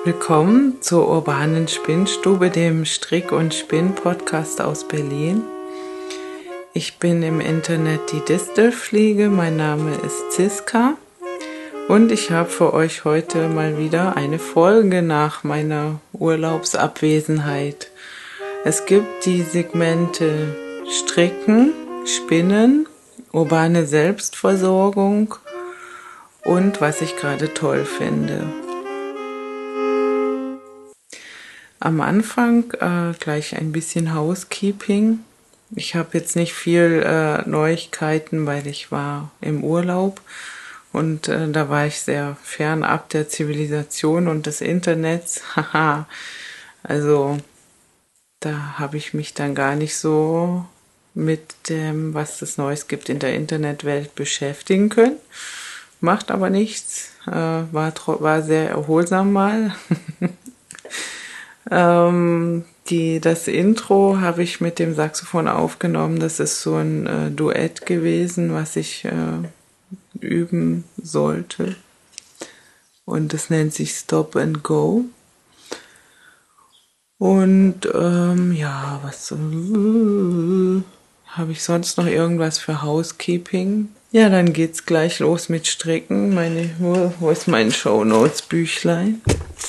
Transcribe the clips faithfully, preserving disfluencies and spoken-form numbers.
Willkommen zur urbanen Spinnstube, dem Strick- und Spinn-Podcast aus Berlin. Ich bin im Internet die Distelfliege, mein Name ist Ziska und ich habe für euch heute mal wieder eine Folge nach meiner Urlaubsabwesenheit. Es gibt die Segmente Stricken, Spinnen, urbane Selbstversorgung und was ich gerade toll finde. Am Anfang äh, gleich ein bisschen Housekeeping. Ich habe jetzt nicht viel äh, Neuigkeiten, weil ich war im Urlaub und äh, da war ich sehr fernab der Zivilisation und des Internets. Haha, also da habe ich mich dann gar nicht so mit dem, was es Neues gibt in der Internetwelt beschäftigen können. Macht aber nichts, äh, war, war sehr erholsam mal. Ähm, die, das Intro habe ich mit dem Saxophon aufgenommen. Das ist so ein äh, Duett gewesen, was ich äh, üben sollte. Und das nennt sich Stop and Go. Und ähm, ja, was äh, habe ich sonst noch irgendwas für Housekeeping? Ja, dann geht's gleich los mit Stricken. Meine, wo, wo ist mein Shownotes-Büchlein?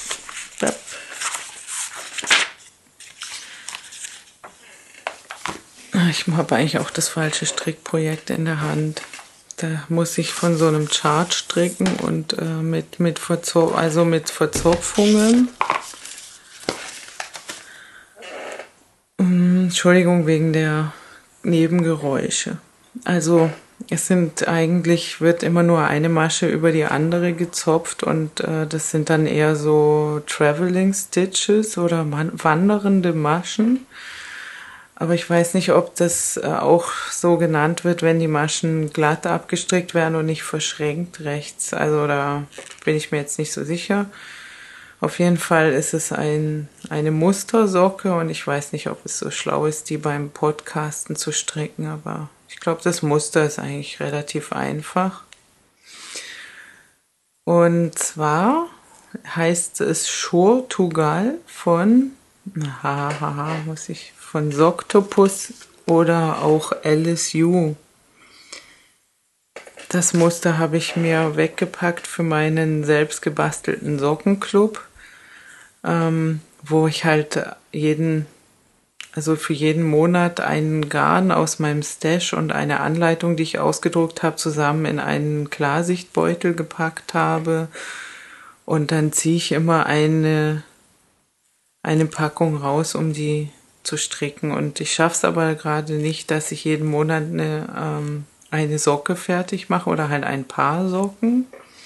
Ich habe eigentlich auch das falsche Strickprojekt in der Hand. Da muss ich von so einem Chart stricken und äh, mit, mit, Verzop also mit Verzopfungen. Ähm, Entschuldigung wegen der Nebengeräusche. Also es sind eigentlich, wird immer nur eine Masche über die andere gezopft und äh, das sind dann eher so Traveling Stitches oder wandernde Maschen. Aber ich weiß nicht, ob das auch so genannt wird, wenn die Maschen glatt abgestrickt werden und nicht verschränkt rechts. Also da bin ich mir jetzt nicht so sicher. Auf jeden Fall ist es ein, eine Mustersocke und ich weiß nicht, ob es so schlau ist, die beim Podcasten zu stricken. Aber ich glaube, das Muster ist eigentlich relativ einfach. Und zwar heißt es Shortugal von, hahaha, muss ich, von Socktopus oder auch Alice Yu. Das Muster habe ich mir weggepackt für meinen selbst gebastelten Sockenclub, ähm, wo ich halt jeden, also für jeden Monat einen Garn aus meinem Stash und eine Anleitung, die ich ausgedruckt habe, zusammen in einen Klarsichtbeutel gepackt habe. Und dann ziehe ich immer eine, eine Packung raus, um die zu stricken. Und ich schaffe es aber gerade nicht, dass ich jeden Monat eine, ähm, eine Socke fertig mache oder halt ein paar Socken.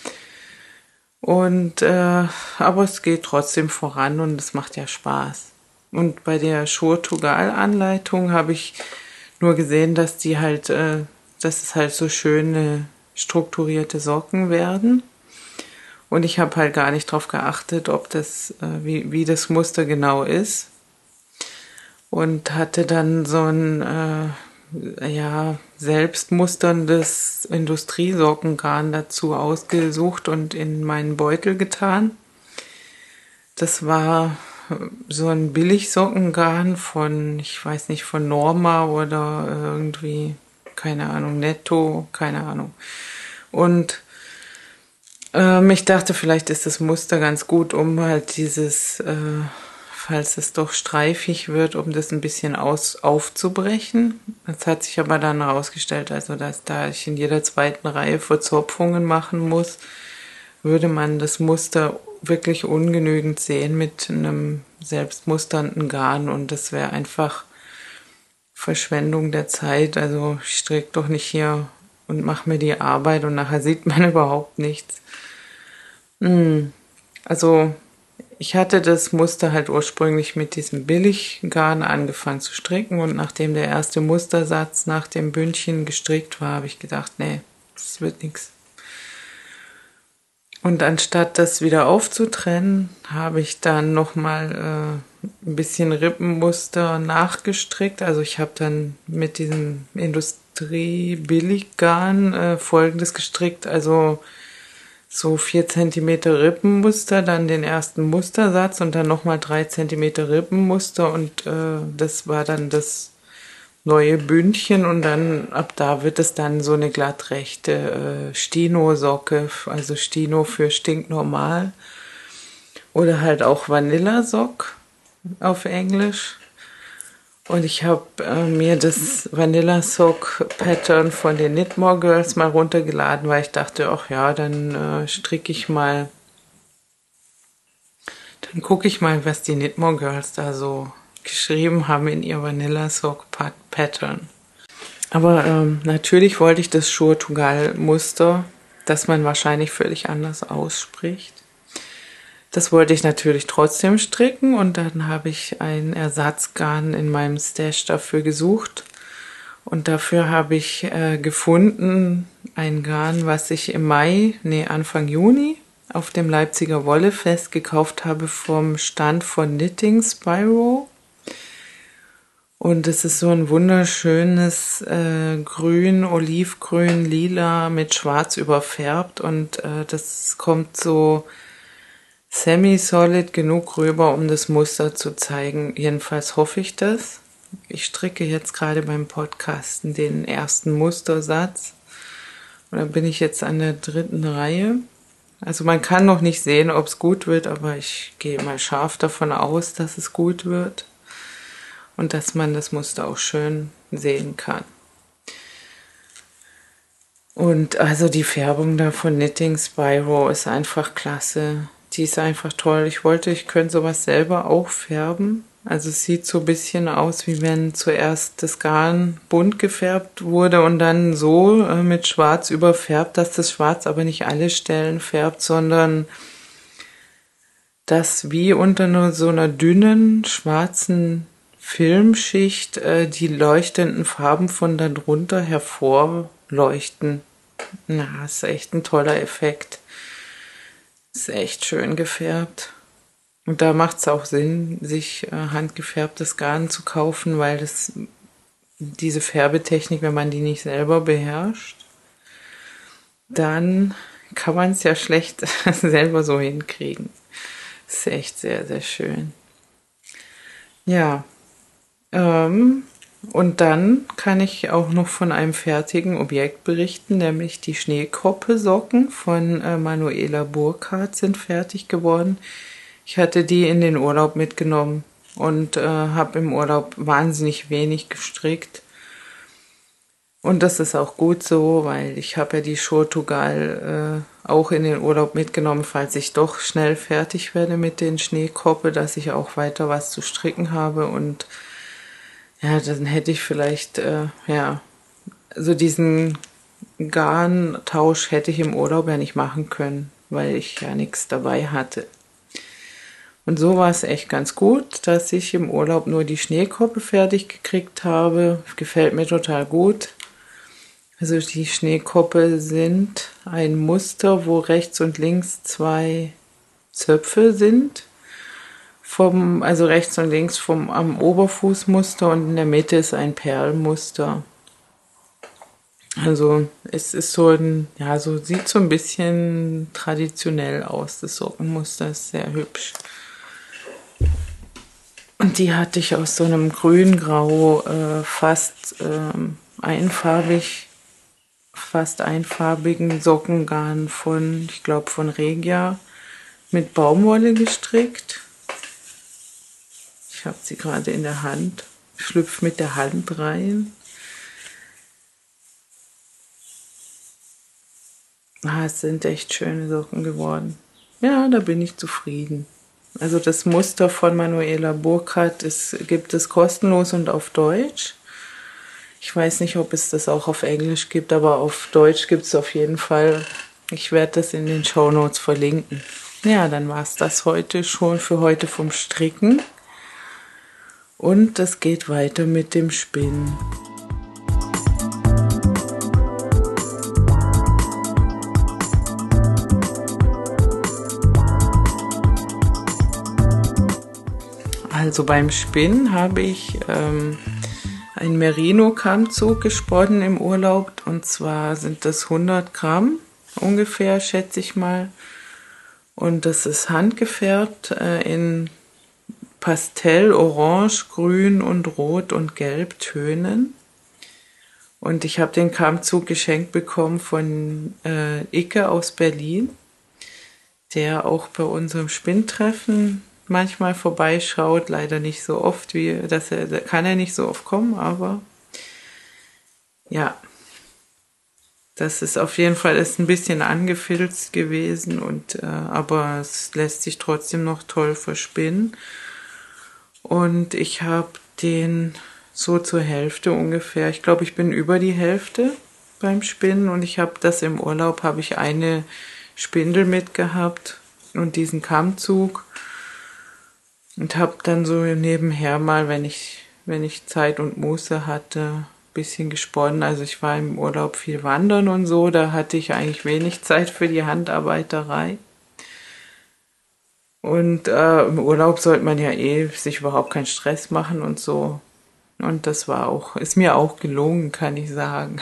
Und äh, aber es geht trotzdem voran und es macht ja Spaß. Und bei der Shortugal-Anleitung habe ich nur gesehen, dass die halt, äh, dass es halt so schöne strukturierte Socken werden. Und ich habe halt gar nicht drauf geachtet, ob das, äh, wie, wie das Muster genau ist. Und hatte dann so ein äh, ja, selbstmusterndes Industriesockengarn dazu ausgesucht und in meinen Beutel getan. Das war so ein Billigsockengarn von, ich weiß nicht, von Norma oder irgendwie, keine Ahnung, Netto, keine Ahnung. Und ähm, ich dachte, vielleicht ist das Muster ganz gut, um halt dieses, äh, falls es doch streifig wird, um das ein bisschen aus, aufzubrechen. Das hat sich aber dann herausgestellt, also dass da ich in jeder zweiten Reihe Verzopfungen machen muss, würde man das Muster wirklich ungenügend sehen mit einem selbstmusternden Garn und das wäre einfach Verschwendung der Zeit. Also ich stricke doch nicht hier und mache mir die Arbeit und nachher sieht man überhaupt nichts. Also ich hatte das Muster halt ursprünglich mit diesem Billiggarn angefangen zu stricken und nachdem der erste Mustersatz nach dem Bündchen gestrickt war, habe ich gedacht, nee, das wird nichts. Und anstatt das wieder aufzutrennen, habe ich dann nochmal äh, ein bisschen Rippenmuster nachgestrickt. Also ich habe dann mit diesem Industrie-Billiggarn äh, Folgendes gestrickt. Also so vier Zentimeter Rippenmuster, dann den ersten Mustersatz und dann nochmal drei Zentimeter Rippenmuster und äh, das war dann das neue Bündchen und dann ab da wird es dann so eine glattrechte äh, Stino-Socke, also Stino für stinknormal oder halt auch Vanilla-Sock auf Englisch. Und ich habe äh, mir das Vanilla Sock Pattern von den Knitmore Girls mal runtergeladen, weil ich dachte, ach ja, dann äh, stricke ich mal, dann gucke ich mal, was die Knitmore Girls da so geschrieben haben in ihr Vanilla Sock Pattern. Aber ähm, natürlich wollte ich das Shurtugal Muster, das man wahrscheinlich völlig anders ausspricht. Das wollte ich natürlich trotzdem stricken und dann habe ich ein Ersatzgarn in meinem Stash dafür gesucht. Und dafür habe ich äh, gefunden ein Garn, was ich im Mai, nee Anfang Juni auf dem Leipziger Wollefest gekauft habe vom Stand von Knitting Spyro. Und es ist so ein wunderschönes äh, Grün, Olivgrün, Lila mit Schwarz überfärbt und äh, das kommt so semi-solid genug rüber, um das Muster zu zeigen. Jedenfalls hoffe ich das. Ich stricke jetzt gerade beim Podcasten den ersten Mustersatz. Und dann bin ich jetzt an der dritten Reihe. Also man kann noch nicht sehen, ob es gut wird, aber ich gehe mal scharf davon aus, dass es gut wird. Und dass man das Muster auch schön sehen kann. Und also die Färbung da von Knitting Spyro ist einfach klasse. Die ist einfach toll. Ich wollte, ich könnte sowas selber auch färben. Also es sieht so ein bisschen aus, wie wenn zuerst das Garn bunt gefärbt wurde und dann so äh, mit Schwarz überfärbt, dass das Schwarz aber nicht alle Stellen färbt, sondern dass wie unter nur so einer dünnen schwarzen Filmschicht äh, die leuchtenden Farben von da drunter hervorleuchten. Na, ist echt ein toller Effekt. Ist echt schön gefärbt. Und da macht es auch Sinn, sich äh, handgefärbtes Garn zu kaufen, weil das diese Färbetechnik, wenn man die nicht selber beherrscht, dann kann man es ja schlecht selber so hinkriegen. Ist echt sehr, sehr schön. Ja, ähm, und dann kann ich auch noch von einem fertigen Objekt berichten, nämlich die Schneekoppe-Socken von äh, Manuela Burkhardt sind fertig geworden. Ich hatte die in den Urlaub mitgenommen und äh, habe im Urlaub wahnsinnig wenig gestrickt. Und das ist auch gut so, weil ich habe ja die Shurtugal äh, auch in den Urlaub mitgenommen, falls ich doch schnell fertig werde mit den Schneekoppe, dass ich auch weiter was zu stricken habe und ja, dann hätte ich vielleicht, äh, ja, also diesen Garntausch hätte ich im Urlaub ja nicht machen können, weil ich ja nichts dabei hatte. Und so war es echt ganz gut, dass ich im Urlaub nur die Schneekoppe fertig gekriegt habe. Gefällt mir total gut. Also die Schneekoppe sind ein Muster, wo rechts und links zwei Zöpfe sind. Vom, also rechts und links vom am Oberfußmuster und in der Mitte ist ein Perlmuster. Also es ist so ein, ja, so sieht so ein bisschen traditionell aus. Das Sockenmuster ist sehr hübsch. Und die hatte ich aus so einem grün-grau, äh, fast ähm, einfarbig, fast einfarbigen Sockengarn von, ich glaube von Regia, mit Baumwolle gestrickt. Ich habe sie gerade in der Hand, schlüpft mit der Hand rein. Ah, es sind echt schöne Socken geworden. Ja, da bin ich zufrieden. Also das Muster von Manuela Burkhardt ist, gibt es kostenlos und auf Deutsch. Ich weiß nicht, ob es das auch auf Englisch gibt, aber auf Deutsch gibt es auf jeden Fall. Ich werde das in den Shownotes verlinken. Ja, dann war es das heute schon für heute vom Stricken. Und es geht weiter mit dem Spinnen. Also beim Spinnen habe ich ähm, einen Merino-Kammzug gesponnen im Urlaub. Und zwar sind das hundert Gramm. ungefähr, schätze ich mal. Und das ist handgefärbt äh, in Pastell, Orange, Grün und Rot und Gelb Tönen. Und ich habe den Kammzug geschenkt bekommen von äh, Icke aus Berlin, der auch bei unserem Spinntreffen manchmal vorbeischaut. Leider nicht so oft, wie das er, da kann er nicht so oft kommen, aber ja, das ist auf jeden Fall ist ein bisschen angefilzt gewesen und äh, aber es lässt sich trotzdem noch toll verspinnen. Und ich habe den so zur Hälfte ungefähr. Ich glaube, ich bin über die Hälfte beim Spinnen und ich habe das im Urlaub, habe ich eine Spindel mitgehabt und diesen Kammzug und habe dann so nebenher mal, wenn ich, wenn ich Zeit und Muße hatte, ein bisschen gesponnen. Also ich war im Urlaub viel wandern und so, da hatte ich eigentlich wenig Zeit für die Handarbeiterei. Und äh, im Urlaub sollte man ja eh sich überhaupt keinen Stress machen und so. Und das war auch, ist mir auch gelungen, kann ich sagen.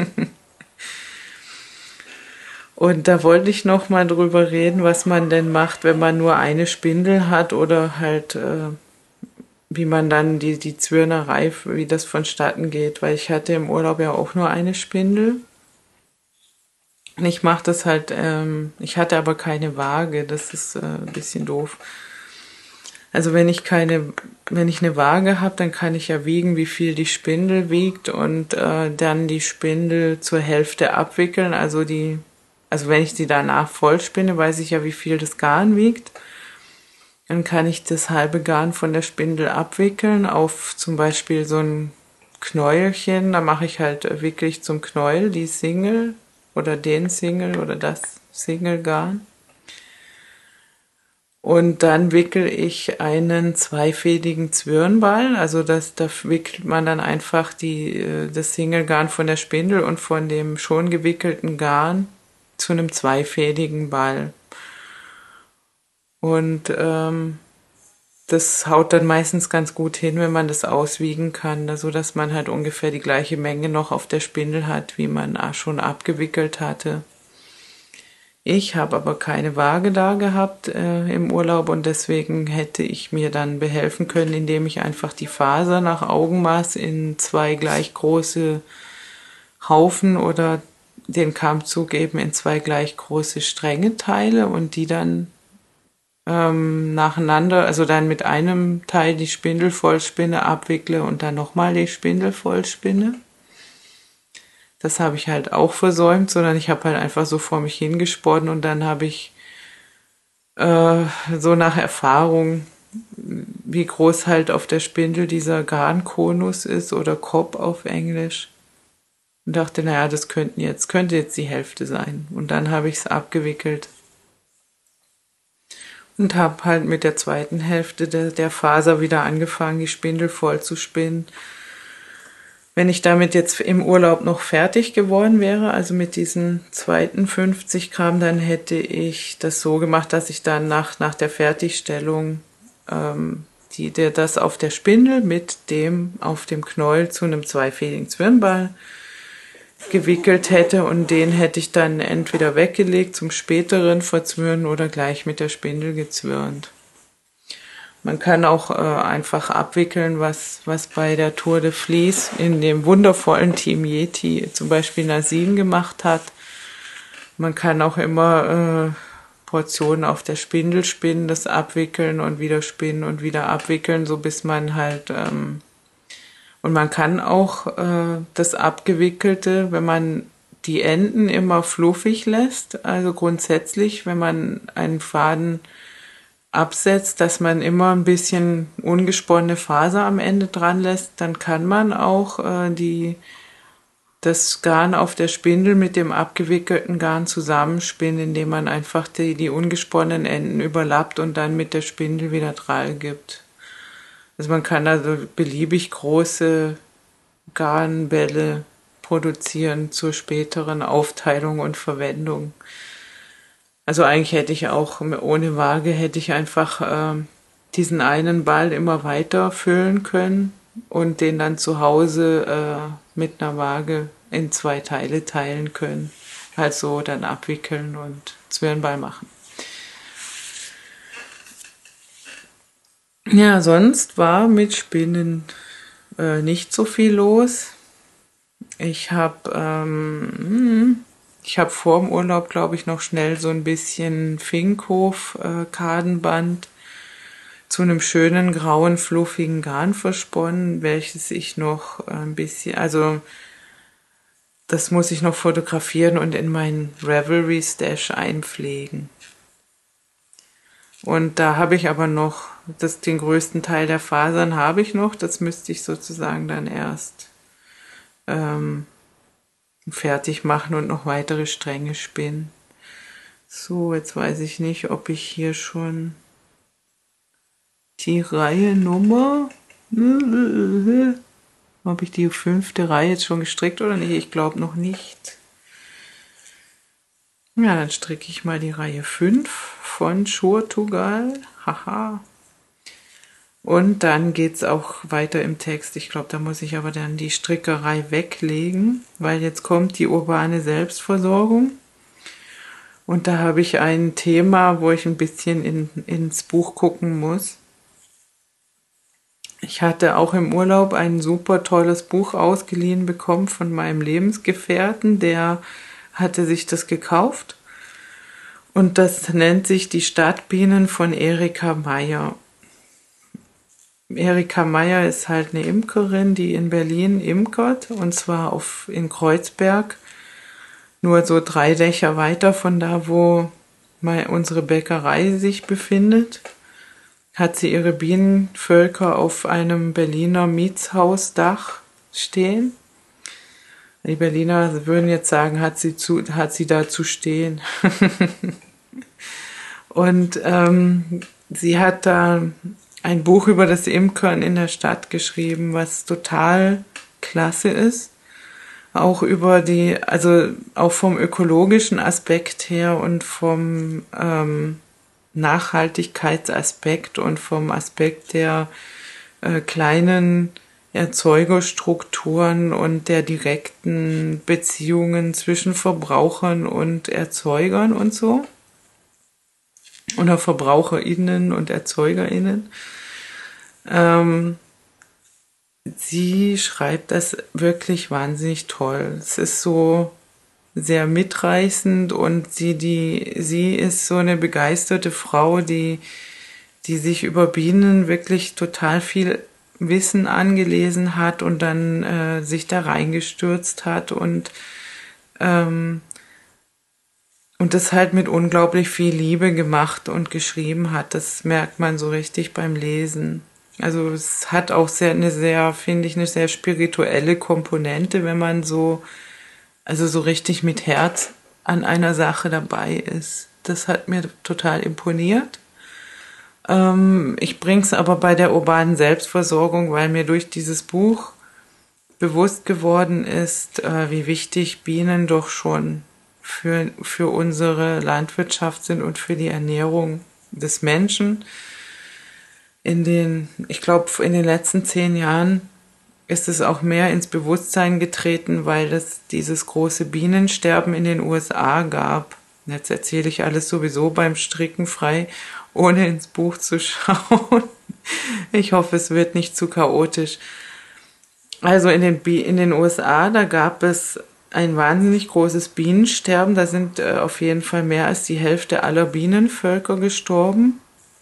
Und da wollte ich noch mal drüber reden, was man denn macht, wenn man nur eine Spindel hat oder halt, äh, wie man dann die, die Zwirnerei, wie das vonstatten geht. Weil ich hatte im Urlaub ja auch nur eine Spindel. Und ich mache das halt, ähm, ich hatte aber keine Waage, das ist äh, ein bisschen doof. Also wenn ich keine, wenn ich eine Waage habe, dann kann ich ja wiegen, wie viel die Spindel wiegt und äh, dann die Spindel zur Hälfte abwickeln. Also die, also wenn ich die danach voll spinne, weiß ich ja, wie viel das Garn wiegt. Dann kann ich das halbe Garn von der Spindel abwickeln auf zum Beispiel so ein Knäuelchen. Da mache ich halt wirklich zum Knäuel die Single oder den Single oder das Single-Garn. Und dann wickel ich einen zweifädigen Zwirnball, also das, da wickelt man dann einfach die, das Single-Garn von der Spindel und von dem schon gewickelten Garn zu einem zweifädigen Ball. Und ähm, das haut dann meistens ganz gut hin, wenn man das auswiegen kann, so dass man halt ungefähr die gleiche Menge noch auf der Spindel hat, wie man schon abgewickelt hatte. Ich habe aber keine Waage da gehabt äh, im Urlaub und deswegen hätte ich mir dann behelfen können, indem ich einfach die Faser nach Augenmaß in zwei gleich große Haufen oder den Kammzug eben in zwei gleich große Stränge teile und die dann ähm, nacheinander, also dann mit einem Teil die Spindel vollspinne, abwickle und dann nochmal die Spindel vollspinne. Das habe ich halt auch versäumt, sondern ich habe halt einfach so vor mich hingesponnen und dann habe ich äh, so nach Erfahrung, wie groß halt auf der Spindel dieser Garnkonus ist oder Cob auf Englisch. Und dachte, naja, das könnten jetzt, könnte jetzt die Hälfte sein. Und dann habe ich es abgewickelt. Und habe halt mit der zweiten Hälfte der, der Faser wieder angefangen, die Spindel voll zu spinnen. Wenn ich damit jetzt im Urlaub noch fertig geworden wäre, also mit diesen zweiten fünfzig Gramm, dann hätte ich das so gemacht, dass ich dann nach, nach der Fertigstellung ähm, die, der, das auf der Spindel mit dem auf dem Knäuel zu einem zweifädigen Zwirnball gewickelt hätte und den hätte ich dann entweder weggelegt zum späteren Verzwirnen oder gleich mit der Spindel gezwirnt. Man kann auch äh, einfach abwickeln, was, was bei der Tour de Vlies in dem wundervollen Team Yeti zum Beispiel Nasin gemacht hat. Man kann auch immer äh, Portionen auf der Spindel spinnen, das abwickeln und wieder spinnen und wieder abwickeln, so bis man halt... Ähm, und man kann auch äh, das Abgewickelte, wenn man die Enden immer fluffig lässt, also grundsätzlich, wenn man einen Faden absetzt, dass man immer ein bisschen ungesponnene Faser am Ende dran lässt, dann kann man auch äh, die, das Garn auf der Spindel mit dem abgewickelten Garn zusammenspinnen, indem man einfach die, die ungesponnenen Enden überlappt und dann mit der Spindel wieder Drall gibt. Also man kann also beliebig große Garnbälle produzieren zur späteren Aufteilung und Verwendung. Also eigentlich hätte ich auch ohne Waage hätte ich einfach äh, diesen einen Ball immer weiter füllen können und den dann zu Hause äh, mit einer Waage in zwei Teile teilen können. halt so dann abwickeln und Zwirnball machen. Ja, sonst war mit Spinnen äh, nicht so viel los. Ich habe ähm, ich habe vor dem Urlaub, glaube ich, noch schnell so ein bisschen Finkhof äh, Kadenband zu einem schönen grauen fluffigen Garn versponnen, welches ich noch ein bisschen, also das muss ich noch fotografieren und in meinen Ravelry Stash einpflegen. Und da habe ich aber noch, das, den größten Teil der Fasern habe ich noch, das müsste ich sozusagen dann erst ähm, fertig machen und noch weitere Stränge spinnen. So, jetzt weiß ich nicht, ob ich hier schon die Reihe Nummer, ob ich die fünfte Reihe jetzt schon gestrickt oder nicht, ich glaube noch nicht. Ja, dann stricke ich mal die Reihe fünf von Shurtugal. Haha. Und dann geht's auch weiter im Text. Ich glaube, da muss ich aber dann die Strickerei weglegen, weil jetzt kommt die urbane Selbstversorgung. Und da habe ich ein Thema, wo ich ein bisschen in, ins Buch gucken muss. Ich hatte auch im Urlaub ein super tolles Buch ausgeliehen bekommen von meinem Lebensgefährten, der hatte sich das gekauft. Und das nennt sich Die Stadtbienen von Erika Meier. Erika Meier ist halt eine Imkerin, die in Berlin imkert, und zwar auf, in Kreuzberg, nur so drei Dächer weiter von da, wo mal unsere Bäckerei sich befindet, hat sie ihre Bienenvölker auf einem Berliner Mietshausdach stehen. Die Berliner würden jetzt sagen, hat sie, zu, hat sie da zu stehen. Und ähm, sie hat da ein Buch über das Imkern in der Stadt geschrieben, was total klasse ist. Auch über die, also auch vom ökologischen Aspekt her und vom ähm, Nachhaltigkeitsaspekt und vom Aspekt der äh, kleinen Erzeugerstrukturen und der direkten Beziehungen zwischen Verbrauchern und Erzeugern und so. Oder VerbraucherInnen und ErzeugerInnen. Ähm, sie schreibt das wirklich wahnsinnig toll. Es ist so sehr mitreißend und sie, die, sie ist so eine begeisterte Frau, die, die sich über Bienen wirklich total viel Wissen angelesen hat und dann äh, sich da reingestürzt hat und ähm, und das halt mit unglaublich viel Liebe gemacht und geschrieben hat. Das merkt man so richtig beim Lesen. Also es hat auch sehr eine sehr, finde ich, eine sehr spirituelle Komponente, wenn man so, also so richtig mit Herz an einer Sache dabei ist. Das hat mir total imponiert. Ähm, ich bring's aber bei der urbanen Selbstversorgung, weil mir durch dieses Buch bewusst geworden ist, äh, wie wichtig Bienen doch schon für, für unsere Landwirtschaft sind und für die Ernährung des Menschen. In den, ich glaube, in den letzten zehn Jahren ist es auch mehr ins Bewusstsein getreten, weil es dieses große Bienensterben in den U S A gab. Jetzt erzähle ich alles sowieso beim Stricken frei, ohne ins Buch zu schauen. Ich hoffe, es wird nicht zu chaotisch. Also in den, in den U S A, da gab es ein wahnsinnig großes Bienensterben. Da sind äh, auf jeden Fall mehr als die Hälfte aller Bienenvölker gestorben.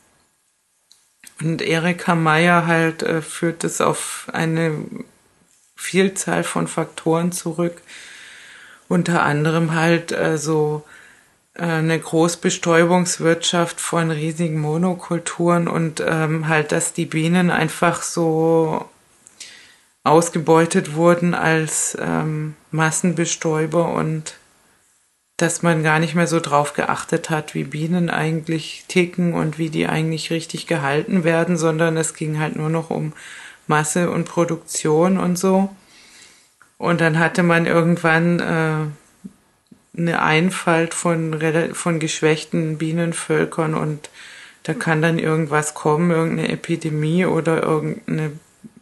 Und Erika Meier halt äh, führt es auf eine Vielzahl von Faktoren zurück. Unter anderem halt äh, so äh, eine Großbestäubungswirtschaft von riesigen Monokulturen und ähm, halt, dass die Bienen einfach so ausgebeutet wurden als ähm, Massenbestäuber und dass man gar nicht mehr so drauf geachtet hat, wie Bienen eigentlich ticken und wie die eigentlich richtig gehalten werden, sondern es ging halt nur noch um Masse und Produktion und so. Und dann hatte man irgendwann äh, eine Einfalt von, von geschwächten Bienenvölkern und da kann dann irgendwas kommen, irgendeine Epidemie oder irgendeine,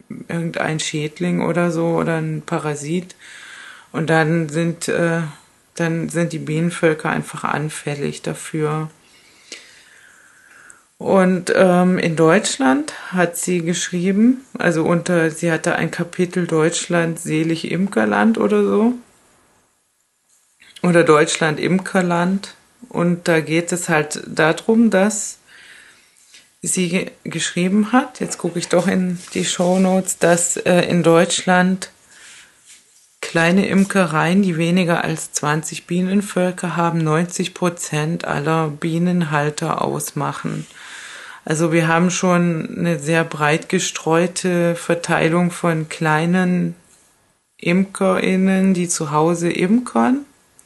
irgendein Schädling oder so oder ein Parasit. Und dann sind äh, dann sind die Bienenvölker einfach anfällig dafür. Und ähm, in Deutschland hat sie geschrieben, also unter, sie hatte ein Kapitel Deutschland selig Imkerland oder so. Oder Deutschland Imkerland. Und da geht es halt darum, dass sie ge geschrieben hat, jetzt gucke ich doch in die Shownotes, dass äh, in Deutschland kleine Imkereien, die weniger als zwanzig Bienenvölker haben, neunzig Prozent aller Bienenhalter ausmachen. Also wir haben schon eine sehr breit gestreute Verteilung von kleinen ImkerInnen, die zu Hause imkern.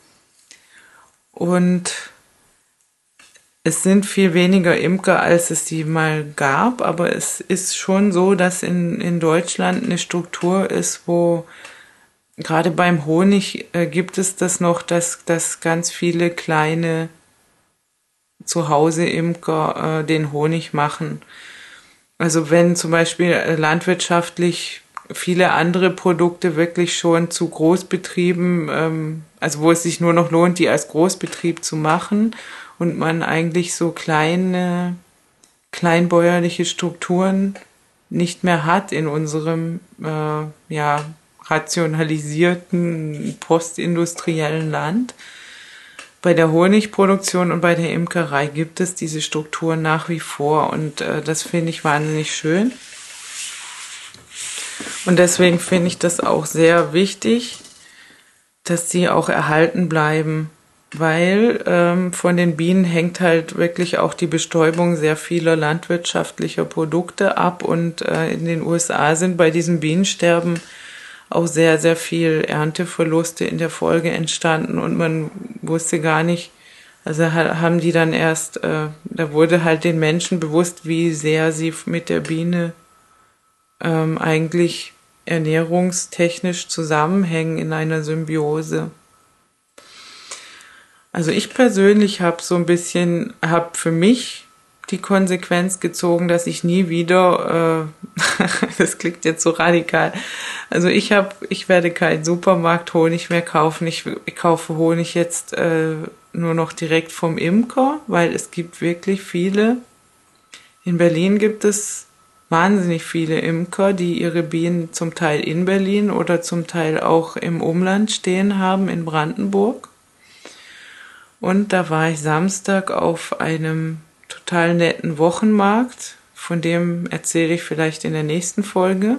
Und es sind viel weniger Imker, als es die mal gab, aber es ist schon so, dass in, in Deutschland eine Struktur ist, wo gerade beim Honig äh, gibt es das noch, dass, dass ganz viele kleine Zuhause-Imker äh, den Honig machen. Also wenn zum Beispiel äh, landwirtschaftlich viele andere Produkte wirklich schon zu Großbetrieben, ähm, also wo es sich nur noch lohnt, die als Großbetrieb zu machen und man eigentlich so kleine, kleinbäuerliche Strukturen nicht mehr hat in unserem äh, ja, rationalisierten, postindustriellen Land. Bei der Honigproduktion und bei der Imkerei gibt es diese Strukturen nach wie vor und äh, das finde ich wahnsinnig schön. Und deswegen finde ich das auch sehr wichtig, dass sie auch erhalten bleiben, weil ähm, von den Bienen hängt halt wirklich auch die Bestäubung sehr vieler landwirtschaftlicher Produkte ab und äh, in den U S A sind bei diesem Bienensterben auch sehr, sehr viel Ernteverluste in der Folge entstanden und man wusste gar nicht, also haben die dann erst, äh, da wurde halt den Menschen bewusst, wie sehr sie mit der Biene ähm, eigentlich ernährungstechnisch zusammenhängen in einer Symbiose. Also ich persönlich habe so ein bisschen, habe für mich die Konsequenz gezogen, dass ich nie wieder, äh, das klingt jetzt so radikal, also ich habe, ich werde keinen Supermarkt-Honig mehr kaufen, ich, ich kaufe Honig jetzt äh, nur noch direkt vom Imker, weil es gibt wirklich viele, in Berlin gibt es wahnsinnig viele Imker, die ihre Bienen zum Teil in Berlin oder zum Teil auch im Umland stehen haben, in Brandenburg. Und da war ich Samstag auf einem total netten Wochenmarkt, von dem erzähle ich vielleicht in der nächsten Folge.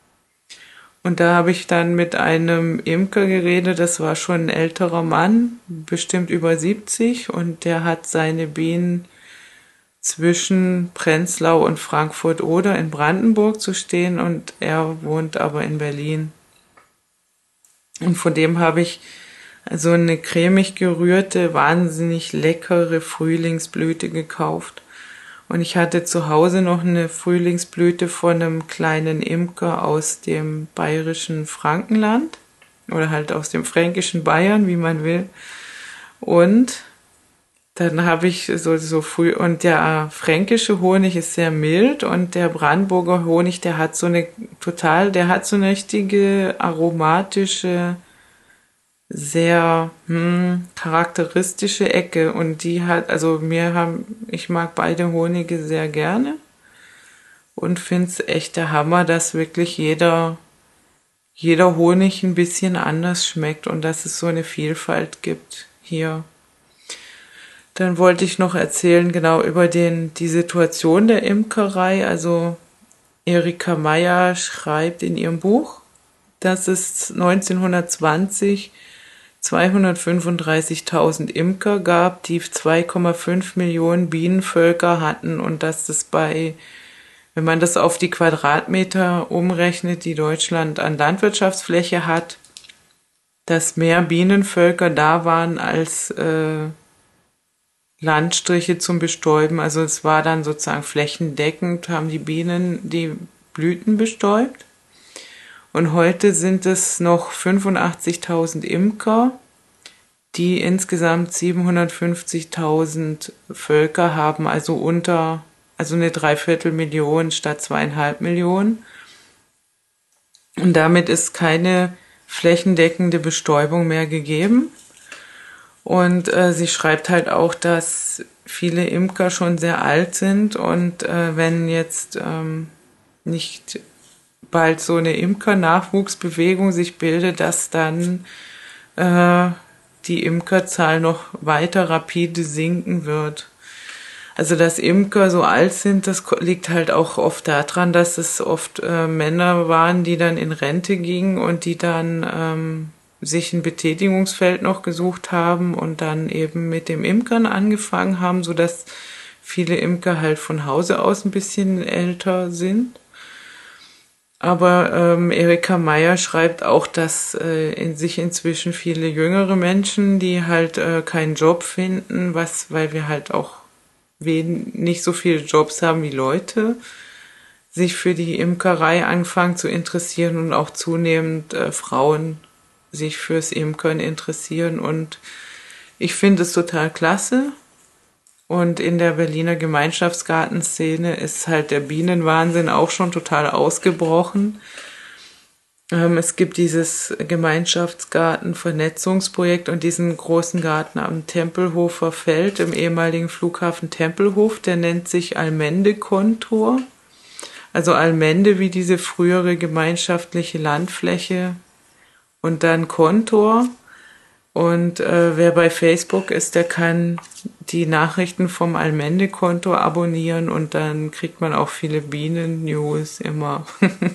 Und da habe ich dann mit einem Imker geredet, das war schon ein älterer Mann, bestimmt über siebzig, und der hat seine Bienen zwischen Prenzlau und Frankfurt-Oder in Brandenburg zu stehen und er wohnt aber in Berlin. Und von dem habe ich so eine cremig gerührte, wahnsinnig leckere Frühlingsblüte gekauft. Und ich hatte zu Hause noch eine Frühlingsblüte von einem kleinen Imker aus dem bayerischen Frankenland oder halt aus dem fränkischen Bayern, wie man will. Und dann habe ich so, so früh, und der fränkische Honig ist sehr mild und der Brandenburger Honig, der hat so eine total, der hat so eine richtige aromatische, sehr hm, charakteristische Ecke und die hat, also mir haben, ich mag beide Honige sehr gerne und finde es echt der Hammer, dass wirklich jeder, jeder Honig ein bisschen anders schmeckt und dass es so eine Vielfalt gibt hier. Dann wollte ich noch erzählen, genau über den, die Situation der Imkerei. Also Erika Meyer schreibt in ihrem Buch, dass es neunzehnhundertzwanzig zweihundertfünfunddreißigtausend Imker gab, die zwei Komma fünf Millionen Bienenvölker hatten und dass das bei, wenn man das auf die Quadratmeter umrechnet, die Deutschland an Landwirtschaftsfläche hat, dass mehr Bienenvölker da waren als äh, Landstriche zum Bestäuben. Also es war dann sozusagen flächendeckend, haben die Bienen die Blüten bestäubt. Und heute sind es noch fünfundachtzigtausend Imker, die insgesamt siebenhundertfünfzigtausend Völker haben, also unter, also eine Dreiviertelmillion statt zweieinhalb Millionen. Und damit ist keine flächendeckende Bestäubung mehr gegeben. Und äh, sie schreibt halt auch, dass viele Imker schon sehr alt sind und äh, wenn jetzt ähm, nicht bald so eine Imker-Nachwuchsbewegung sich bildet, dass dann äh, die Imkerzahl noch weiter rapide sinken wird. Also dass Imker so alt sind, das liegt halt auch oft daran, dass es oft äh, Männer waren, die dann in Rente gingen und die dann ähm, sich ein Betätigungsfeld noch gesucht haben und dann eben mit dem Imkern angefangen haben, sodass viele Imker halt von Hause aus ein bisschen älter sind. Aber ähm, Erika Meier schreibt auch, dass äh, in sich inzwischen viele jüngere Menschen, die halt äh, keinen Job finden, was, weil wir halt auch wen, nicht so viele Jobs haben wie Leute, sich für die Imkerei anfangen zu interessieren und auch zunehmend äh, Frauen sich fürs Imkern interessieren. Und ich finde es total klasse. Und in der Berliner Gemeinschaftsgartenszene ist halt der Bienenwahnsinn auch schon total ausgebrochen. Ähm, es gibt dieses Gemeinschaftsgarten-Vernetzungsprojekt und diesen großen Garten am Tempelhofer Feld im ehemaligen Flughafen Tempelhof, der nennt sich Allmende-Kontor. Also Allmende wie diese frühere gemeinschaftliche Landfläche und dann Kontor. Und äh, wer bei Facebook ist, der kann die Nachrichten vom Allmende-Konto abonnieren und dann kriegt man auch viele Bienen-News immer.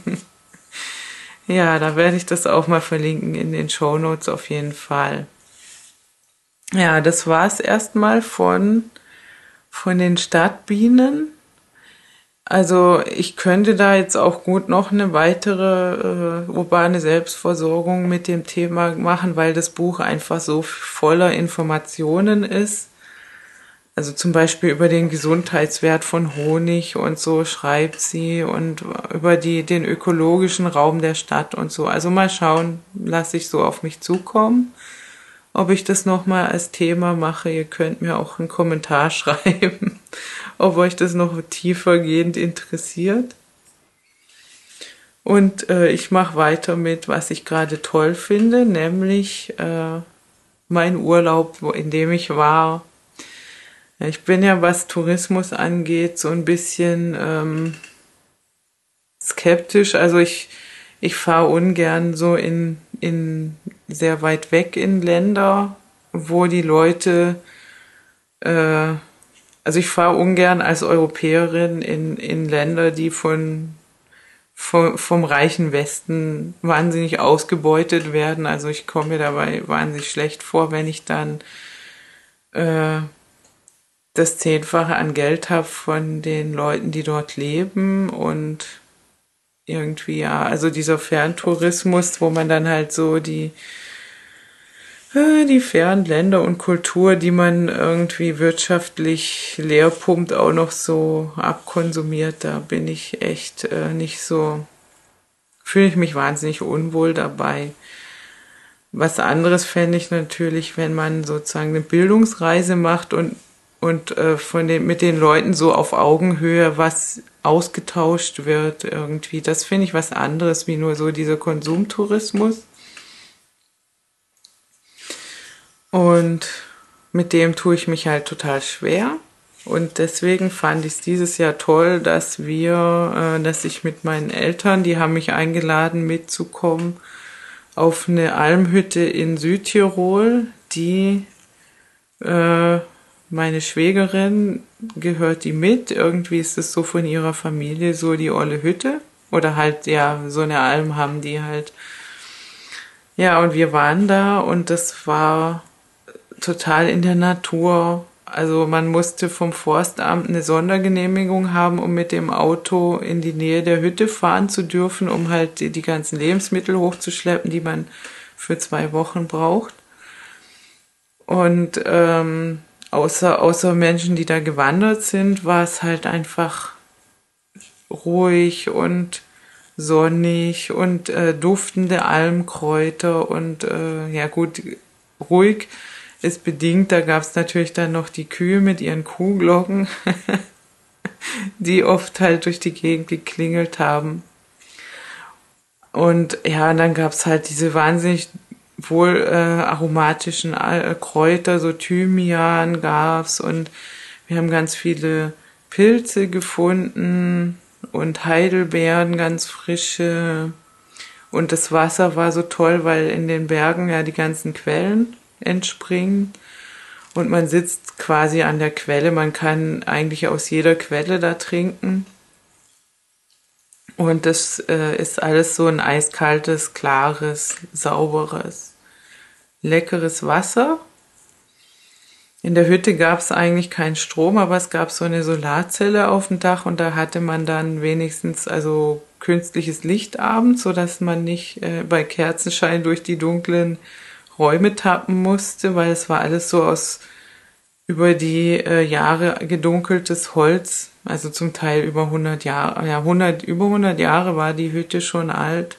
Ja, da werde ich das auch mal verlinken in den Shownotes auf jeden Fall. Ja, das war's erstmal von, von den Stadtbienen. Also ich könnte da jetzt auch gut noch eine weitere äh, urbane Selbstversorgung mit dem Thema machen, weil das Buch einfach so voller Informationen ist. Also zum Beispiel über den Gesundheitswert von Honig und so schreibt sie und über die, den ökologischen Raum der Stadt und so. Also mal schauen, lasse ich so auf mich zukommen, ob ich das nochmal als Thema mache. Ihr könnt mir auch einen Kommentar schreiben, ob euch das noch tiefergehend interessiert. Und äh, ich mache weiter mit, was ich gerade toll finde, nämlich äh, mein Urlaub, in dem ich war. Ich bin ja, was Tourismus angeht, so ein bisschen ähm, skeptisch. Also ich, ich fahre ungern so in, in sehr weit weg in Länder, wo die Leute, äh, also ich fahre ungern als Europäerin in, in Länder, die von, vom, vom reichen Westen wahnsinnig ausgebeutet werden. Also ich komme mir dabei wahnsinnig schlecht vor, wenn ich dann äh, das Zehnfache an Geld habe von den Leuten, die dort leben und irgendwie, ja, also dieser Ferntourismus, wo man dann halt so die, äh, die fernen Länder und Kultur, die man irgendwie wirtschaftlich leer pumpt, auch noch so abkonsumiert, da bin ich echt äh, nicht so, fühle ich mich wahnsinnig unwohl dabei. Was anderes fände ich natürlich, wenn man sozusagen eine Bildungsreise macht und und äh, von den, mit den Leuten so auf Augenhöhe was ausgetauscht wird irgendwie. Das finde ich was anderes wie nur so dieser Konsumtourismus. Und mit dem tue ich mich halt total schwer. Und deswegen fand ich es dieses Jahr toll, dass wir, äh, dass ich mit meinen Eltern, die haben mich eingeladen mitzukommen, auf eine Almhütte in Südtirol, die äh, meine Schwägerin gehört die mit. Irgendwie ist es so von ihrer Familie so die olle Hütte. Oder halt, ja, so eine Alm haben die halt. Ja, und wir waren da und das war total in der Natur. Also man musste vom Forstamt eine Sondergenehmigung haben, um mit dem Auto in die Nähe der Hütte fahren zu dürfen, um halt die, die ganzen Lebensmittel hochzuschleppen, die man für zwei Wochen braucht. Und ähm, Außer, außer Menschen, die da gewandert sind, war es halt einfach ruhig und sonnig und äh, duftende Almkräuter und äh, ja gut, ruhig ist bedingt. Da gab es natürlich dann noch die Kühe mit ihren Kuhglocken, die oft halt durch die Gegend geklingelt haben. Und ja, und dann gab es halt diese wahnsinnig wohl äh, aromatischen äh, Kräuter, so Thymian gab's, und wir haben ganz viele Pilze gefunden und Heidelbeeren, ganz frische. Und das Wasser war so toll, weil in den Bergen ja die ganzen Quellen entspringen. Und man sitzt quasi an der Quelle. Man kann eigentlich aus jeder Quelle da trinken. Und das äh, ist alles so ein eiskaltes, klares, sauberes, leckeres Wasser. In der Hütte gab es eigentlich keinen Strom, aber es gab so eine Solarzelle auf dem Dach, und da hatte man dann wenigstens also künstliches Licht abends, sodass man nicht äh, bei Kerzenschein durch die dunklen Räume tappen musste, weil es war alles so aus über die äh, Jahre gedunkeltes Holz, also zum Teil über hundert Jahre, ja hundert, über hundert Jahre war die Hütte schon alt.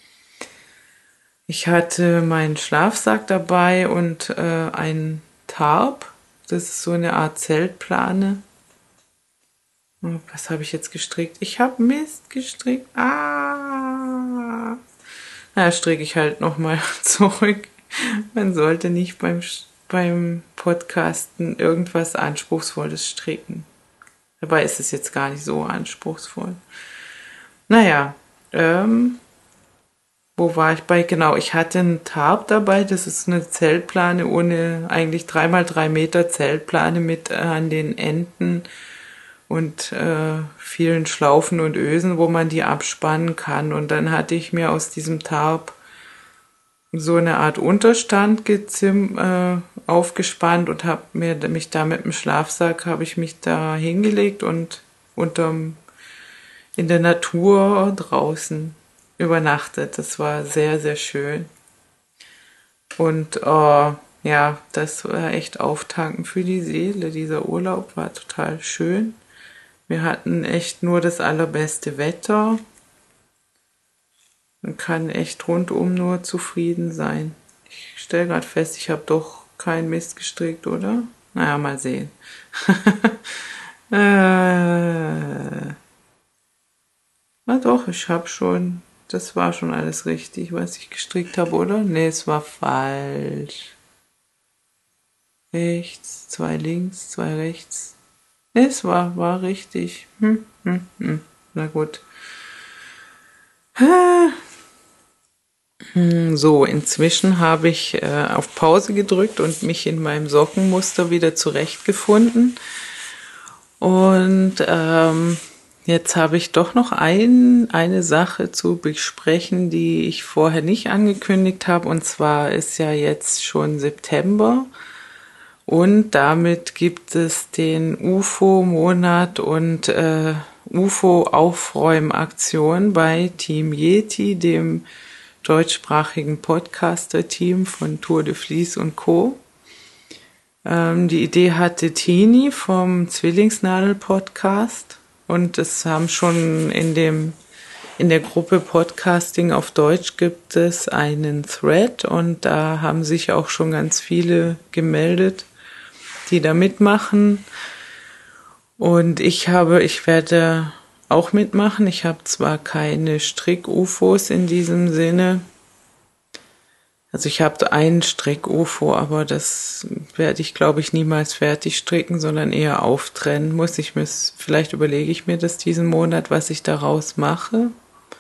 Ich hatte meinen Schlafsack dabei und äh, ein Tarp, das ist so eine Art Zeltplane. Was habe ich jetzt gestrickt? Ich habe Mist gestrickt. Ah! Na, stricke ich halt nochmal zurück. Man sollte nicht beim, beim Podcasten irgendwas Anspruchsvolles stricken. Dabei ist es jetzt gar nicht so anspruchsvoll. Naja, ähm, wo war ich bei? Genau, ich hatte einen Tarp dabei. Das ist eine Zeltplane ohne, eigentlich drei mal drei Meter Zeltplane mit äh, an den Enden und äh, vielen Schlaufen und Ösen, wo man die abspannen kann. Und dann hatte ich mir aus diesem Tarp so eine Art Unterstand gezim, äh, aufgespannt und habe mir mich da mit dem Schlafsack habe ich mich da hingelegt und unterm in der Natur draußen übernachtet. Das war sehr, sehr schön. Und oh, ja, das war echt auftanken für die Seele. Dieser Urlaub war total schön. Wir hatten echt nur das allerbeste Wetter. Man kann echt rundum nur zufrieden sein. Ich stelle gerade fest, ich habe doch keinen Mist gestrickt, oder? Naja, mal sehen. äh, na doch, ich habe schon, das war schon alles richtig, was ich gestrickt habe, oder? Nee, es war falsch. Rechts, zwei links, zwei rechts. Nee, es war, war richtig. Hm, hm, hm. Na gut. So, inzwischen habe ich äh, auf Pause gedrückt und mich in meinem Sockenmuster wieder zurechtgefunden. Und ähm, jetzt habe ich doch noch ein, eine Sache zu besprechen, die ich vorher nicht angekündigt habe. Und zwar ist ja jetzt schon September. Und damit gibt es den U F O-Monat und äh, U F O-Aufräumaktion bei Team Yeti, dem deutschsprachigen Podcaster-Team von Tour de Vlies und Co. Ähm, die Idee hatte Tini vom Zwillingsnadel-Podcast, und es haben schon in dem in der Gruppe Podcasting auf Deutsch gibt es einen Thread, und da haben sich auch schon ganz viele gemeldet, die da mitmachen. Und ich habe, ich werde auch mitmachen. Ich habe zwar keine Strick-U F Os in diesem Sinne. Also ich habe einen Strick-U F O, aber das werde ich, glaube ich, niemals fertig stricken, sondern eher auftrennen. Muss ich mir, vielleicht überlege ich mir das diesen Monat, was ich daraus mache.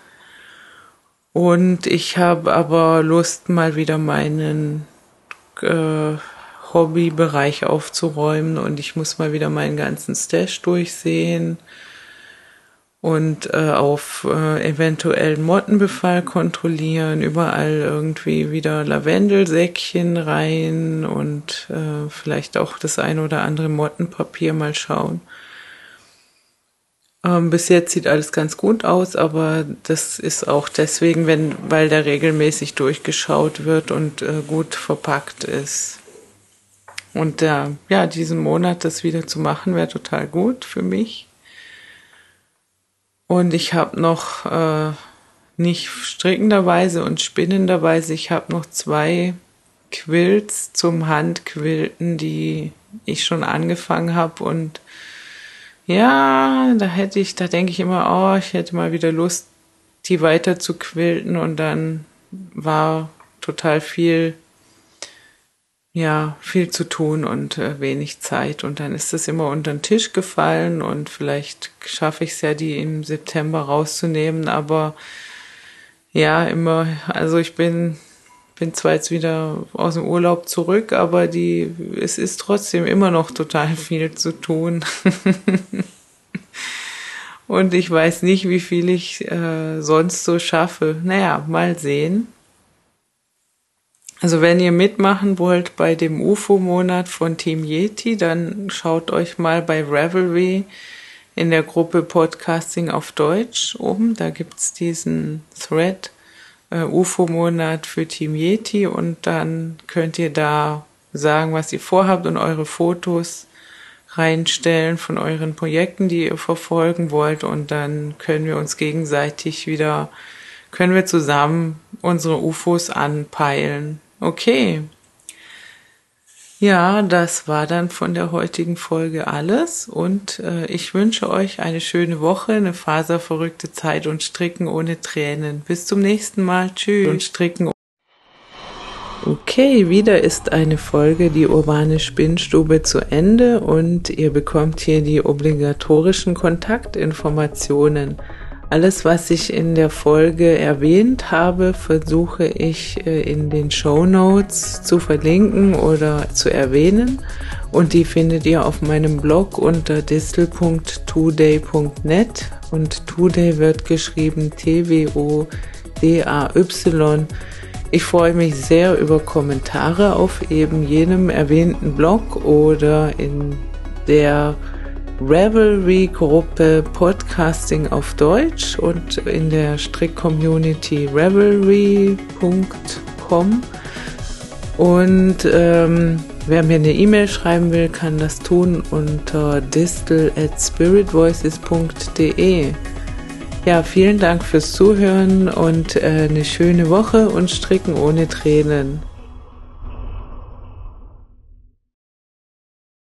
Und ich habe aber Lust, mal wieder meinen äh, Hobbybereich aufzuräumen, und ich muss mal wieder meinen ganzen Stash durchsehen und äh, auf äh, eventuellen Mottenbefall kontrollieren, überall irgendwie wieder Lavendelsäckchen rein und äh, vielleicht auch das ein oder andere Mottenpapier mal schauen. Ähm, bis jetzt sieht alles ganz gut aus, aber das ist auch deswegen, wenn, weil der regelmäßig durchgeschaut wird und äh, gut verpackt ist. Und äh, ja, diesen Monat das wieder zu machen, wäre total gut für mich. Und ich habe noch äh, nicht strickenderweise und spinnenderweise, ich habe noch zwei Quilts zum Handquilten, die ich schon angefangen habe. Und ja, da hätte ich, da denke ich immer, oh, ich hätte mal wieder Lust, die weiter zu quilten. Und dann war total viel, ja, viel zu tun und äh, wenig Zeit. Und dann ist das immer unter den Tisch gefallen und vielleicht schaffe ich es ja, die im September rauszunehmen, aber ja, immer, also ich bin, bin zwar jetzt wieder aus dem Urlaub zurück, aber die, es ist trotzdem immer noch total viel zu tun. Und ich weiß nicht, wie viel ich äh, sonst so schaffe. Naja, mal sehen. Also wenn ihr mitmachen wollt bei dem U F O-Monat von Team Yeti, dann schaut euch mal bei Ravelry in der Gruppe Podcasting auf Deutsch um. Da gibt's diesen Thread äh, U F O-Monat für Team Yeti und dann könnt ihr da sagen, was ihr vorhabt und eure Fotos reinstellen von euren Projekten, die ihr verfolgen wollt, und dann können wir uns gegenseitig wieder, können wir zusammen unsere U F Os anpeilen. Okay. Ja, das war dann von der heutigen Folge alles und äh, ich wünsche euch eine schöne Woche, eine faserverrückte Zeit und Stricken ohne Tränen. Bis zum nächsten Mal. Tschüss. Und Stricken. Okay, wieder ist eine Folge Die urbane Spinnstube zu Ende und ihr bekommt hier die obligatorischen Kontaktinformationen. Alles, was ich in der Folge erwähnt habe, versuche ich in den Shownotes zu verlinken oder zu erwähnen und die findet ihr auf meinem Blog unter distel punkt today punkt net und Today wird geschrieben T W O D A Y. Ich freue mich sehr über Kommentare auf eben jenem erwähnten Blog oder in der Ravelry-Gruppe Podcasting auf Deutsch und in der Strick-Community ravelry punkt com. Und ähm, wer mir eine E-Mail schreiben will, kann das tun unter distel at spiritvoices punkt de. Ja, vielen Dank fürs Zuhören und äh, eine schöne Woche und Stricken ohne Tränen.